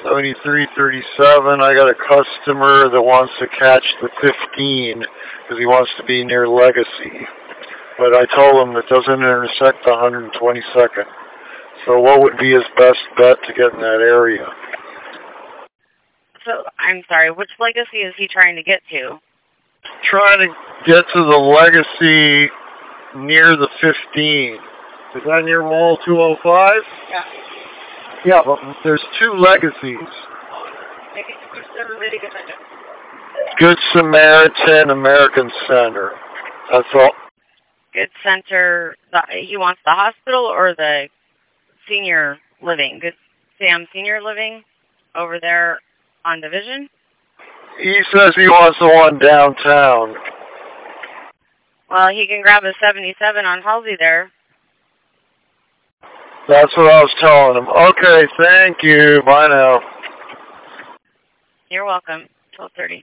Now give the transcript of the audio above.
7337. I got a customer that wants to catch the 15 because he wants to be near Legacy. But I told him it doesn't intersect the 122nd. So what would be his best bet to get in that area? So, I'm sorry, which Legacy is he trying to get to? Trying to get to the Legacy near the 15. Is that near Mall 205? Yeah. Yeah, but there's two Legacies. Good Samaritan American Center. That's all. Good Center, he wants the hospital or the senior living? Good Sam Senior Living over there on Division? He says he wants the one downtown. Well, he can grab a 77 on Halsey there. That's what I was telling him. Okay, thank you. Bye now. You're welcome. 12:30.